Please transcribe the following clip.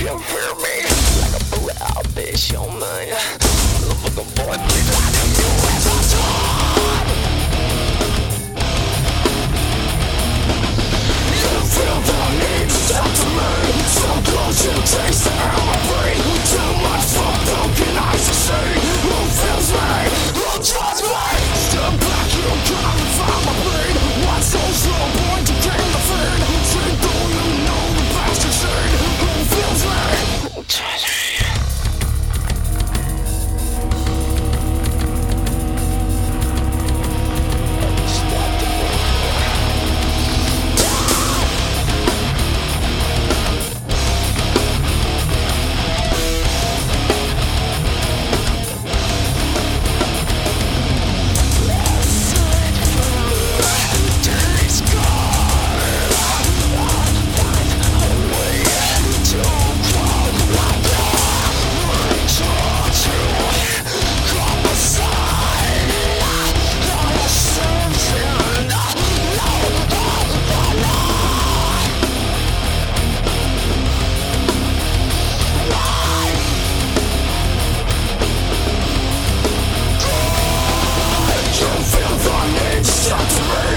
can fear me like a bullet. I'll bitch your mind. Motherfucker boy, please lie to you as I talk. You feel the need to talk to me. So close you taste the air I breathe. Too much fucked up, can I see? Who feels me? Who judges me? Step back, you can't find my bleed. What's so slow, point to gain the feed? See, do you know the bastard seed? Who feels me? Who judges me? Stop to me.